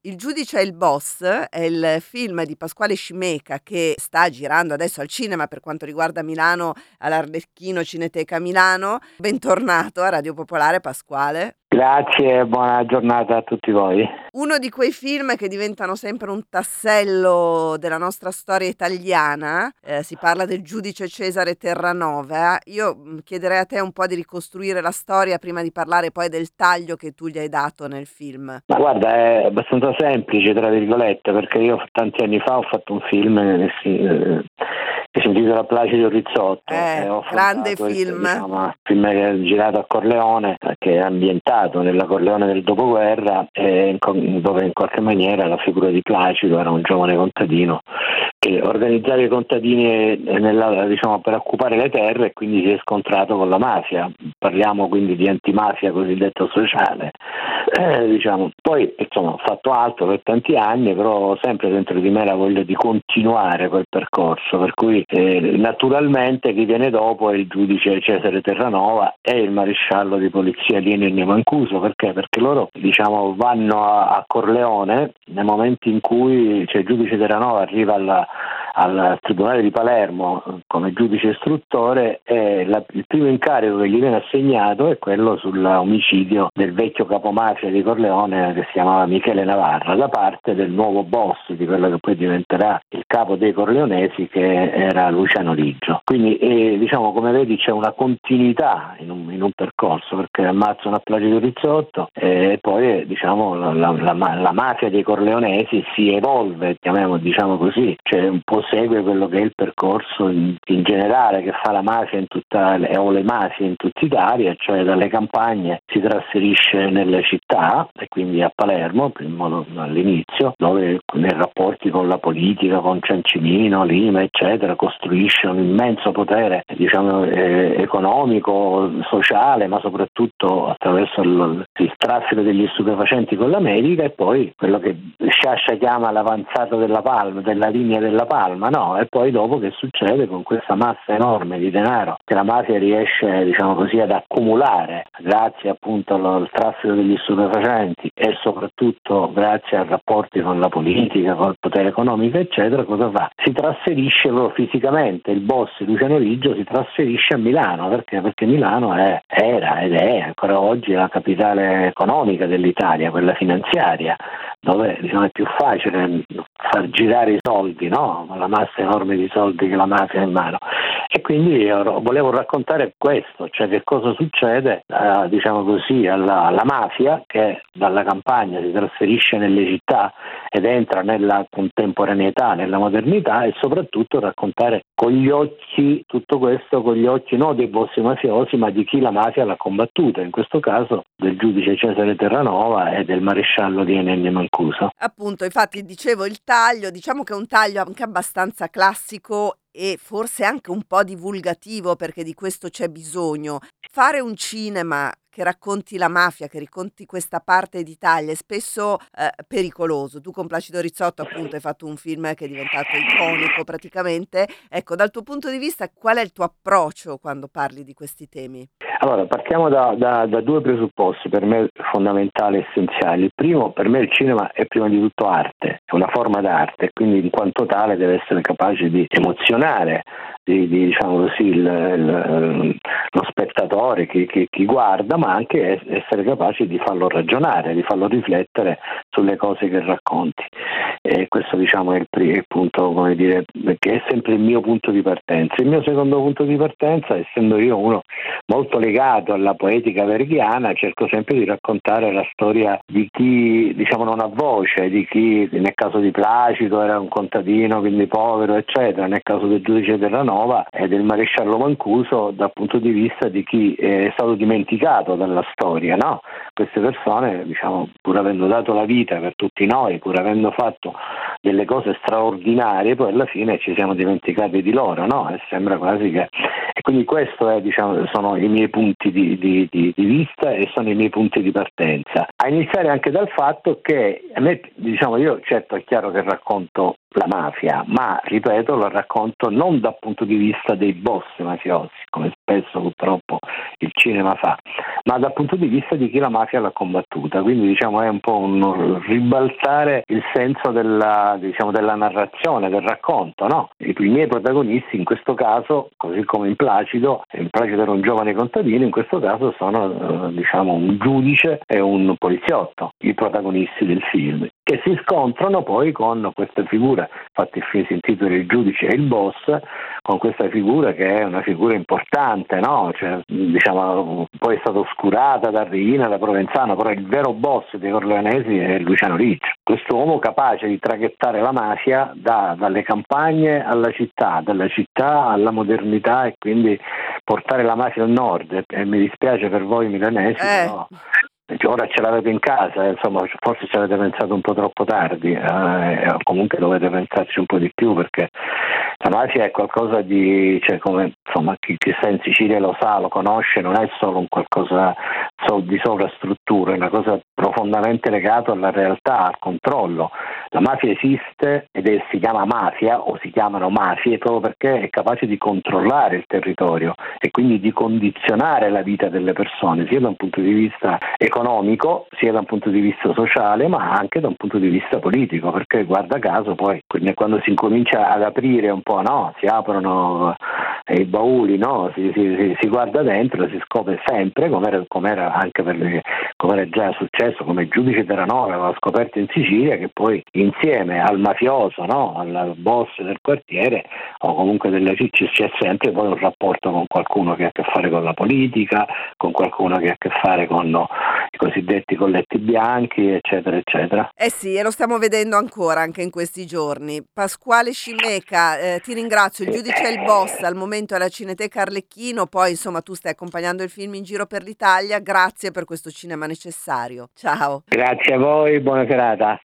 Il giudice e il boss è il film di Pasquale Scimeca che sta girando adesso al cinema per quanto riguarda Milano all'Arlecchino Cineteca Milano. Bentornato a Radio Popolare, Pasquale. Grazie e buona giornata a tutti voi. Uno di quei film che diventano sempre un tassello della nostra storia italiana, si parla del giudice Cesare Terranova. Io chiederei a te un po' di ricostruire la storia prima di parlare poi del taglio che tu gli hai dato nel film. Ma guarda, è abbastanza semplice, tra virgolette, perché io tanti anni fa ho fatto un film che si intitola Placido Rizzotto. E ho grande film. film. Film che è girato a Corleone, che è ambientato nella Corleone del dopoguerra, dove in qualche maniera la figura di Placido era un giovane contadino che organizzava i contadini per occupare le terre, e quindi si è scontrato con la mafia. Parliamo quindi di antimafia cosiddetta sociale. Poi ho fatto altro per tanti anni, però sempre dentro di me la voglia di continuare quel percorso, per cui naturalmente chi viene dopo è il giudice Cesare Terranova e il maresciallo di polizia Lienio Mancuso. Perché loro vanno a Corleone nel momento in cui il giudice Terranova arriva al Tribunale di Palermo come giudice istruttore, e il primo incarico che gli viene assegnato è quello sull'omicidio del vecchio capomafia di Corleone che si chiamava Michele Navarra, da parte del nuovo boss di quello che poi diventerà il capo dei corleonesi, che era Luciano Liggio. Quindi come vedi c'è una continuità in un percorso, perché ammazzano a Placido Rizzotto e poi la mafia dei corleonesi si evolve, diciamo così, cioè un po' segue quello che è il percorso in generale che fa la mafia o le mafie in tutta Italia, cioè dalle campagne si trasferisce nelle città, e quindi a Palermo all'inizio, dove nei rapporti con la politica, con Ciancimino, Lima eccetera, costruisce un immenso potere economico, sociale, ma soprattutto attraverso il traffico degli stupefacenti con l'America, e poi quello che Sciascia chiama l'avanzata della Palma, della linea della Palma, no? E poi dopo che succede con questa massa enorme di denaro che la mafia riesce ad accumulare grazie appunto al traffico degli stupefacenti e soprattutto grazie a rapporti con la politica, con il potere economico eccetera, cosa fa? Si trasferisce fisicamente, il boss Luciano Liggio si trasferisce a Milano. Perché Milano era ed è ancora oggi la capitale economica dell'Italia, quella finanziaria, dove è più facile far girare i soldi, no? La massa enorme di soldi che la mafia ha in mano. E quindi volevo raccontare questo, cioè che cosa succede alla mafia, che dalla campagna si trasferisce nelle città ed entra nella contemporaneità, nella modernità, e soprattutto raccontare con gli occhi tutto questo, con gli occhi non dei boss mafiosi ma di chi la mafia l'ha combattuta, in questo caso del giudice Cesare Terranova e del maresciallo di Ennio Mancuso. Appunto, infatti dicevo il taglio, diciamo che è un taglio anche abbastanza classico e forse anche un po' divulgativo, perché di questo c'è bisogno. Fare un cinema che racconti la mafia, che racconti questa parte d'Italia è spesso pericoloso. Tu con Placido Rizzotto appunto hai fatto un film che è diventato iconico praticamente. Ecco, dal tuo punto di vista qual è il tuo approccio quando parli di questi temi? Allora, partiamo da due presupposti per me fondamentali e essenziali. Il primo, per me il cinema è prima di tutto arte, è una forma d'arte, quindi in quanto tale deve essere capace di emozionare, lo spettatore, chi guarda, ma anche essere capace di farlo ragionare, di farlo riflettere sulle cose che racconti. E questo è il punto, che è sempre il mio punto di partenza. Il mio secondo punto di partenza, essendo io uno molto legato alla poetica verghiana, cerco sempre di raccontare la storia di chi non ha voce, di chi nel caso di Placido era un contadino, quindi povero eccetera, nel caso del giudice Terranova e del maresciallo Mancuso dal punto di vista di chi è stato dimenticato dalla storia, no? Queste persone, pur avendo dato la vita per tutti noi, pur avendo fatto delle cose straordinarie, poi alla fine ci siamo dimenticati di loro, no? E sembra quasi che... E quindi questo è, sono i miei punti di vista e sono i miei punti di partenza. A iniziare anche dal fatto che a me, io certo è chiaro che racconto la mafia, ma ripeto, lo racconto non dal punto di vista dei boss mafiosi, come spesso purtroppo il cinema fa, ma dal punto di vista di chi la mafia l'ha combattuta. Quindi diciamo è un po' un ribaltare il senso della narrazione, del racconto, no? I miei protagonisti in questo caso, così come in Placido era un giovane contadino, in questo caso sono un giudice e un poliziotto, i protagonisti del film, che si scontrano poi con questa figura, infatti il film si intitola Il giudice e il boss, con questa figura che è una figura importante, no? Poi è stata oscurata da Riina, da Provenzano, però il vero boss dei Corleonesi è Luciano Ricci, questo uomo capace di traghettare la mafia dalle campagne alla città, dalla città alla modernità, e quindi portare la mafia al nord. E mi dispiace per voi milanesi, però ora ce l'avete in casa, insomma, forse ci avete pensato un po' troppo tardi, comunque dovete pensarci un po' di più, perché la mafia è qualcosa di, chi sta in Sicilia lo sa, lo conosce, non è solo un qualcosa di sovrastruttura, è una cosa profondamente legata alla realtà, al controllo. La mafia esiste si chiama mafia, o si chiamano mafie, proprio perché è capace di controllare il territorio e quindi di condizionare la vita delle persone, sia da un punto di vista economico, sia da un punto di vista sociale, ma anche da un punto di vista politico, perché guarda caso poi quando si incomincia ad aprire un po', no? Si aprono i bauli, no? Si guarda dentro e si scopre sempre, com'era già successo, come il giudice Terranova aveva scoperto in Sicilia, che poi insieme al mafioso, no? Al boss del quartiere o comunque delle cicce, c'è sempre poi un rapporto con qualcuno che ha a che fare con la politica, con qualcuno che ha a che fare con i cosiddetti colletti bianchi, eccetera eccetera. Eh sì, e lo stiamo vedendo ancora anche in questi giorni. Pasquale Scimeca, ti ringrazio. Il giudice è il boss, al momento è alla Cineteca Arlecchino, poi insomma tu stai accompagnando il film in giro per l'Italia. Grazie per questo cinema necessario. Ciao. Grazie a voi, buona serata.